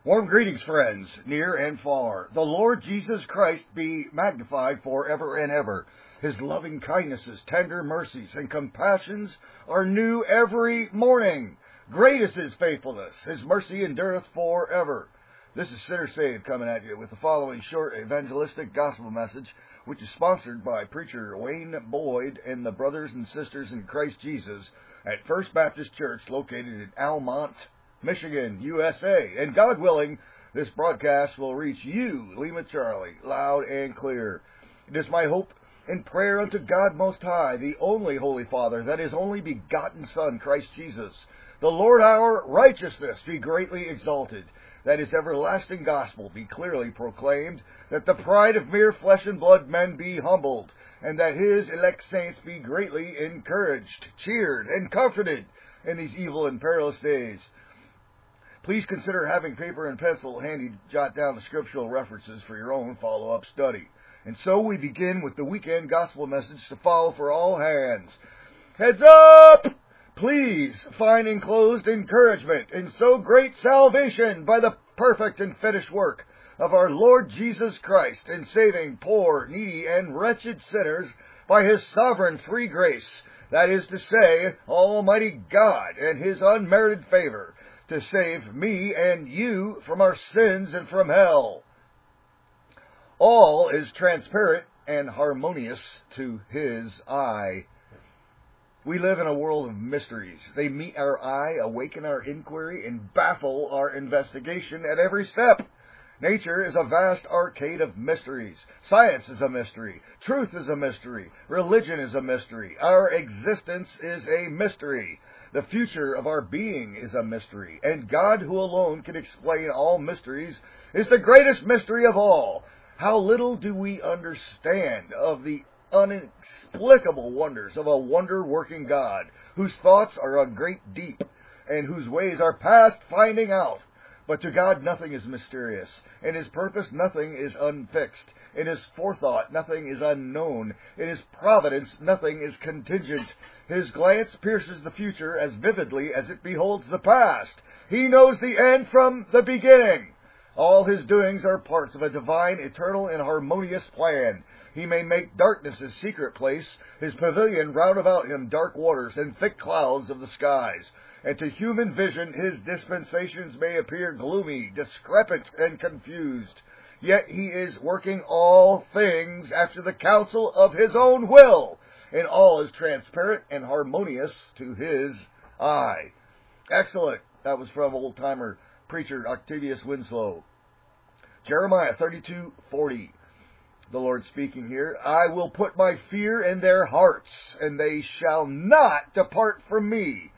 Warm greetings, friends, near and far. The Lord Jesus Christ be magnified forever and ever. His loving kindnesses, tender mercies, and compassions are new every morning. Great is His faithfulness. His mercy endureth forever. This is Sinner Saved coming at you with the following short evangelistic gospel message, which is sponsored by preacher Wayne Boyd and the brothers and sisters in Christ Jesus at First Baptist Church located in Almont, Michigan, USA. And God willing, this broadcast will reach you, Lima Charlie, loud and clear. It is my hope and prayer unto God Most High, the only Holy Father, that His only begotten Son, Christ Jesus, the Lord our righteousness, be greatly exalted, that His everlasting gospel be clearly proclaimed, that the pride of mere flesh and blood men be humbled, and that His elect saints be greatly encouraged, cheered, and comforted in these evil and perilous days. Please consider having paper and pencil handy to jot down the scriptural references for your own follow-up study. And so we begin with the weekend gospel message to follow for all hands. Heads up! Please find enclosed encouragement in so great salvation by the perfect and finished work of our Lord Jesus Christ in saving poor, needy, and wretched sinners by His sovereign free grace, that is to say, Almighty God and His unmerited favor, to save me and you from our sins and from hell. All is transparent and harmonious to His eye. We live in a world of mysteries. They meet our eye, awaken our inquiry, and baffle our investigation at every step. Nature is a vast arcade of mysteries. Science is a mystery. Truth is a mystery. Religion is a mystery. Our existence is a mystery. The future of our being is a mystery. And God, who alone can explain all mysteries, is the greatest mystery of all. How little do we understand of the inexplicable wonders of a wonder-working God, whose thoughts are a great deep, and whose ways are past finding out. But to God nothing is mysterious. In His purpose nothing is unfixed. In His forethought nothing is unknown. In His providence nothing is contingent. His glance pierces the future as vividly as it beholds the past. He knows the end from the beginning. All His doings are parts of a divine, eternal, and harmonious plan. He may make darkness His secret place, His pavilion round about Him dark waters and thick clouds of the skies. And to human vision His dispensations may appear gloomy, discrepant, and confused. Yet He is working all things after the counsel of His own will, and all is transparent and harmonious to His eye. Excellent. That was from old-timer preacher Octavius Winslow. Jeremiah 32:40. The Lord speaking here. I will put my fear in their hearts, and they shall not depart from me.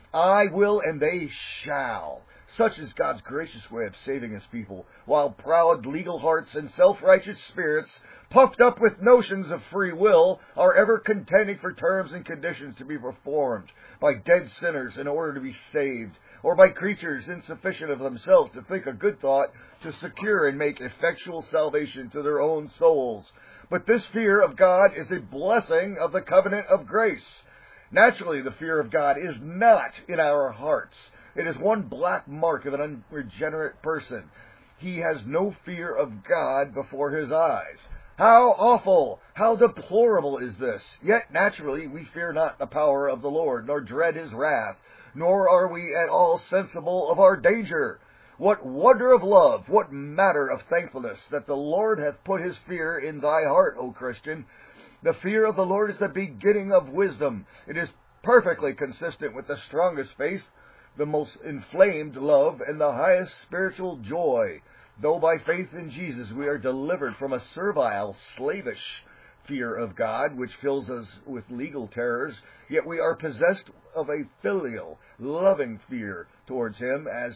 I will, and they shall. Such is God's gracious way of saving His people, while proud legal hearts and self-righteous spirits, puffed up with notions of free will, are ever contending for terms and conditions to be performed by dead sinners in order to be saved, or by creatures insufficient of themselves to think a good thought to secure and make effectual salvation to their own souls. But this fear of God is a blessing of the covenant of grace. Naturally, the fear of God is not in our hearts. It is one black mark of an unregenerate person. He has no fear of God before his eyes. How awful, how deplorable is this! Yet naturally we fear not the power of the Lord, nor dread His wrath, nor are we at all sensible of our danger. What wonder of love, what matter of thankfulness, that the Lord hath put His fear in thy heart, O Christian. The fear of the Lord is the beginning of wisdom. It is perfectly consistent with the strongest faith, the most inflamed love, and the highest spiritual joy. Though by faith in Jesus we are delivered from a servile, slavish fear of God, which fills us with legal terrors, yet we are possessed of a filial, loving fear towards Him as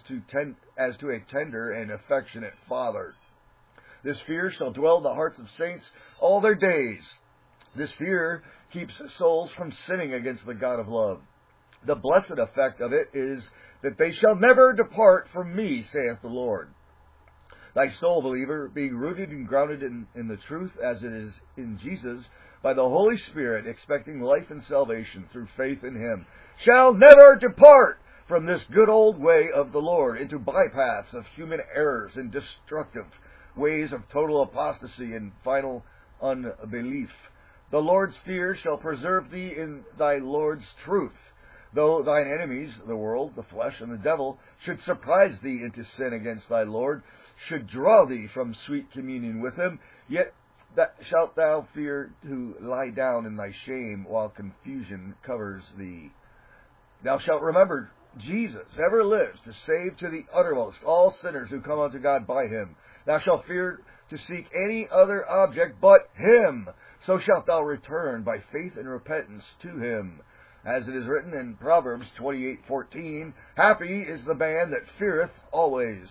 to a tender and affectionate Father. This fear shall dwell in the hearts of saints all their days. This fear keeps souls from sinning against the God of love. The blessed effect of it is that they shall never depart from me, saith the Lord. Thy soul, believer, being rooted and grounded in the truth as it is in Jesus, by the Holy Spirit, expecting life and salvation through faith in Him, shall never depart from this good old way of the Lord into bypaths of human errors and destructive ways of total apostasy and final unbelief. The Lord's fear shall preserve thee in thy Lord's truth. Though thine enemies, the world, the flesh, and the devil, should surprise thee into sin against thy Lord, should draw thee from sweet communion with him, yet shalt thou fear to lie down in thy shame while confusion covers thee. Thou shalt remember Jesus ever lives to save to the uttermost all sinners who come unto God by him. Thou shalt fear to seek any other object but him. So shalt thou return by faith and repentance to him. As it is written in Proverbs 28:14, happy is the man that feareth always.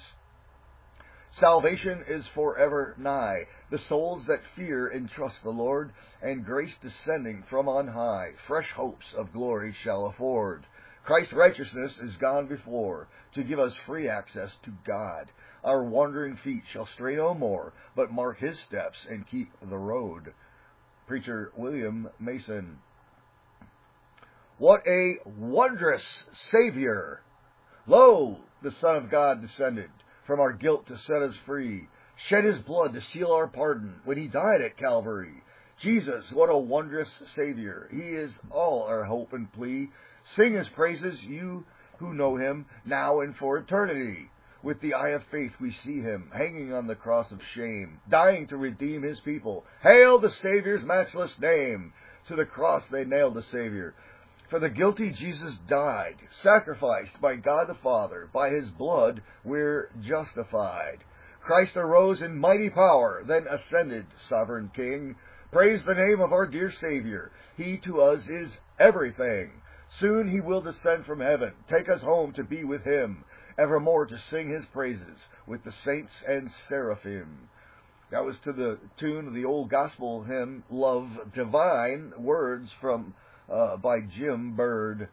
Salvation is forever nigh. The souls that fear and trust the Lord, and grace descending from on high, fresh hopes of glory shall afford. Christ's righteousness is gone before, to give us free access to God. Our wandering feet shall stray no more, but mark his steps and keep the road. Preacher William Mason. What a wondrous Savior! Lo, the Son of God descended from our guilt to set us free, shed his blood to seal our pardon when he died at Calvary. Jesus, what a wondrous Savior! He is all our hope and plea. Sing his praises, you who know him, now and for eternity. With the eye of faith we see him, hanging on the cross of shame, dying to redeem his people. Hail the Savior's matchless name! To the cross they nailed the Savior. For the guilty Jesus died, sacrificed by God the Father. By his blood we're justified. Christ arose in mighty power, then ascended, sovereign King. Praise the name of our dear Savior. He to us is everything. Soon he will descend from heaven, take us home to be with him, evermore to sing his praises with the saints and seraphim. That was to the tune of the old gospel hymn, Love Divine, words from by Jim Bird.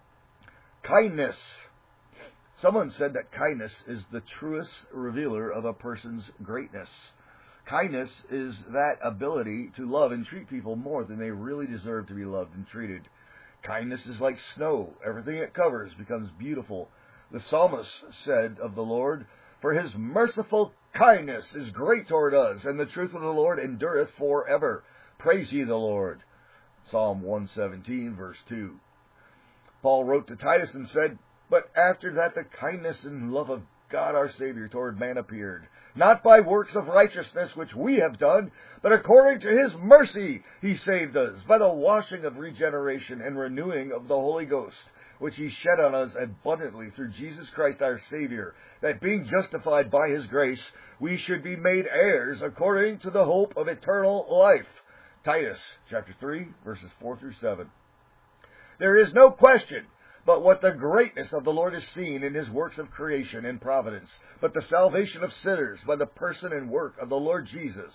Kindness. Someone said that kindness is the truest revealer of a person's greatness. Kindness is that ability to love and treat people more than they really deserve to be loved and treated. Kindness is like snow. Everything it covers becomes beautiful. The psalmist said of the Lord, for his merciful kindness is great toward us, and the truth of the Lord endureth forever. Praise ye the Lord. Psalm 117, verse 2. Paul wrote to Titus and said, but after that the kindness and love of God our Savior toward man appeared, not by works of righteousness which we have done, but according to his mercy he saved us, by the washing of regeneration and renewing of the Holy Ghost, which he shed on us abundantly through Jesus Christ our Savior, that being justified by his grace, we should be made heirs according to the hope of eternal life. Titus chapter 3, verses 4 through 7. There is no question but what the greatness of the Lord is seen in his works of creation and providence, but the salvation of sinners by the person and work of the Lord Jesus.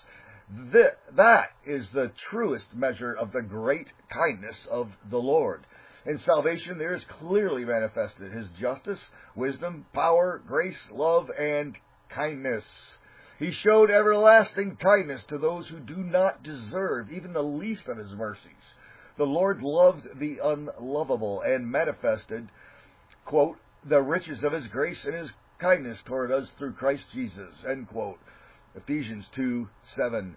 That is the truest measure of the great kindness of the Lord. In salvation there is clearly manifested his justice, wisdom, power, grace, love, and kindness. He showed everlasting kindness to those who do not deserve even the least of his mercies. The Lord loved the unlovable and manifested, quote, the riches of his grace and his kindness toward us through Christ Jesus, end quote. Ephesians 2:7.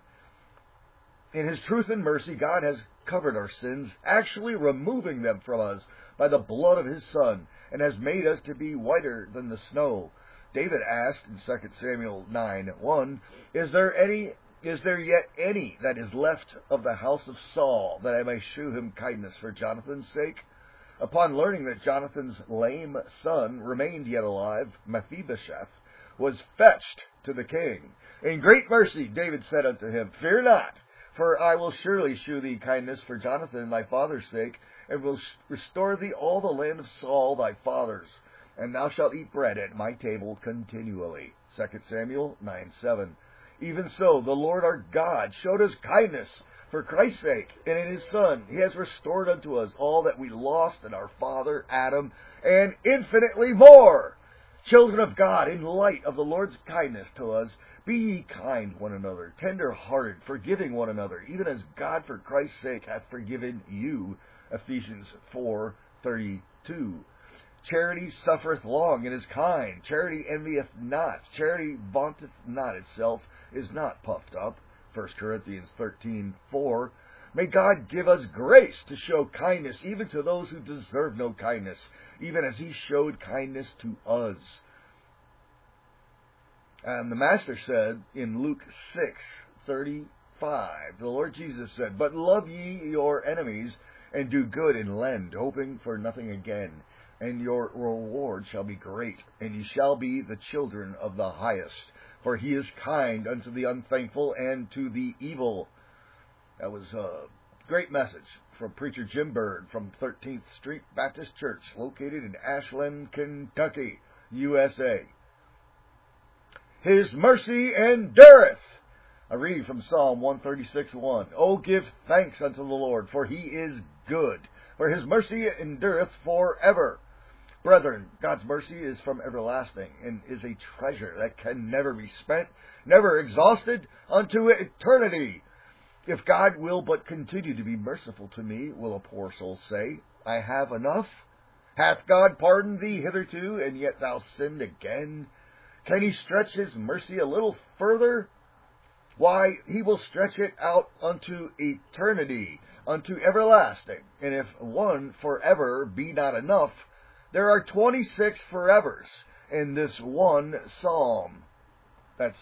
In his truth and mercy, God has covered our sins, actually removing them from us by the blood of his Son, and has made us to be whiter than the snow. David asked in 2 Samuel 9:1, Is there yet any that is left of the house of Saul, that I may shew him kindness for Jonathan's sake? Upon learning that Jonathan's lame son remained yet alive, Mephibosheth was fetched to the king. In great mercy David said unto him, Fear not, for I will surely shew thee kindness for Jonathan thy father's sake, and will restore thee all the land of Saul thy father's, and thou shalt eat bread at my table continually. 2 Samuel 9:7. Even so, the Lord our God showed us kindness for Christ's sake, and in his Son he has restored unto us all that we lost in our father Adam, and infinitely more. Children of God, in light of the Lord's kindness to us, be ye kind one another, tender-hearted, forgiving one another, even as God for Christ's sake hath forgiven you. Ephesians 4:32. Charity suffereth long, and is kind. Charity envieth not. Charity vaunteth not itself, is not puffed up. 1 Corinthians 13:4. May God give us grace to show kindness even to those who deserve no kindness, even as He showed kindness to us. And the Master said in Luke 6:35, the Lord Jesus said, "But love ye your enemies, and do good and lend, hoping for nothing again. And your reward shall be great, and ye shall be the children of the highest. For He is kind unto the unthankful and to the evil." That was a great message from Preacher Jim Bird from 13th Street Baptist Church, located in Ashland, Kentucky, USA. His mercy endureth. I read from Psalm 136:1. "O give thanks unto the Lord, for He is good, for His mercy endureth forever." Brethren, God's mercy is from everlasting and is a treasure that can never be spent, never exhausted, unto eternity. If God will but continue to be merciful to me, will a poor soul say, I have enough? Hath God pardoned thee hitherto, and yet thou sinned again? Can He stretch His mercy a little further? Why, He will stretch it out unto eternity, unto everlasting. And if one forever be not enough, there are 26 forevers in this one psalm. That's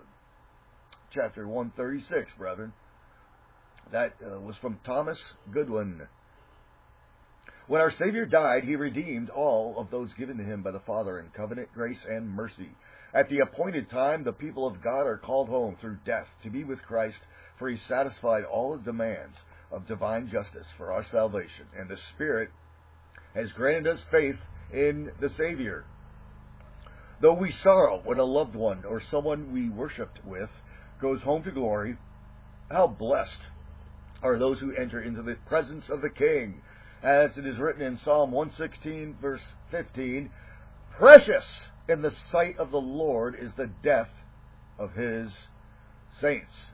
chapter 136, brethren. That was from Thomas Goodwin. When our Savior died, He redeemed all of those given to Him by the Father in covenant, grace, and mercy. At the appointed time, the people of God are called home through death to be with Christ, for He satisfied all the demands of divine justice for our salvation, and the Spirit has granted us faith in the Savior. Though we sorrow when a loved one or someone we worshipped with goes home to glory, how blessed are those who enter into the presence of the King. As it is written in Psalm 116, verse 15, "Precious in the sight of the Lord is the death of His saints."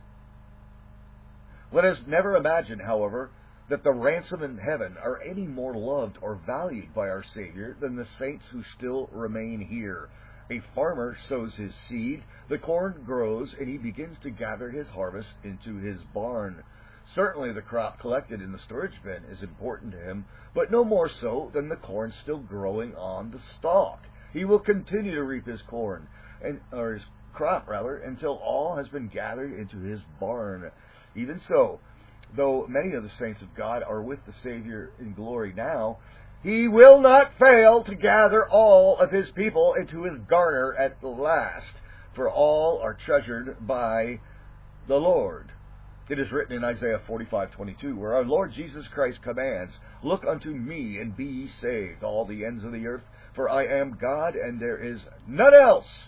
Let us never imagine, however, that the ransom in heaven are any more loved or valued by our Savior than the saints who still remain here. A farmer sows his seed, the corn grows, and he begins to gather his harvest into his barn. Certainly the crop collected in the storage bin is important to him, but no more so than the corn still growing on the stalk. He will continue to reap his corn, or his crop rather, until all has been gathered into his barn. Even so, though many of the saints of God are with the Savior in glory now, He will not fail to gather all of His people into His garner at the last, for all are treasured by the Lord. It is written in Isaiah 45:22, where our Lord Jesus Christ commands, "Look unto me, and be ye saved, all the ends of the earth, for I am God, and there is none else."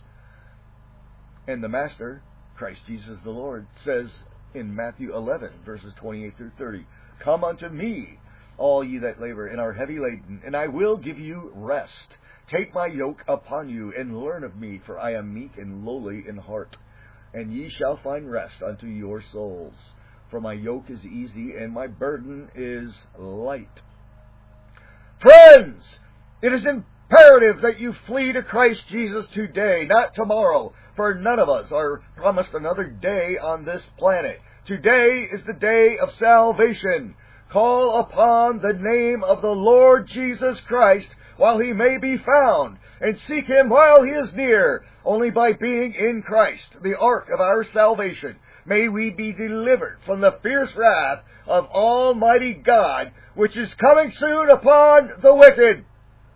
And the Master, Christ Jesus the Lord, says in Matthew 11, verses 28 through 30, "Come unto me, all ye that labor and are heavy laden, and I will give you rest. Take my yoke upon you, and learn of me, for I am meek and lowly in heart, and ye shall find rest unto your souls. For my yoke is easy, and my burden is light." Friends, it is imperative that you flee to Christ Jesus today, not tomorrow, for none of us are promised another day on this planet. Today is the day of salvation. Call upon the name of the Lord Jesus Christ while He may be found, and seek Him while He is near. Only by being in Christ, the ark of our salvation, may we be delivered from the fierce wrath of Almighty God, which is coming soon upon the wicked.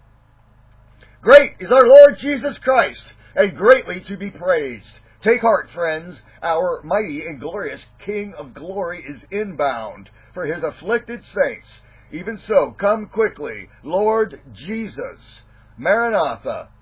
Great is our Lord Jesus Christ, and greatly to be praised. Take heart, friends, our mighty and glorious King of glory is inbound for His afflicted saints. Even so, come quickly, Lord Jesus. Maranatha.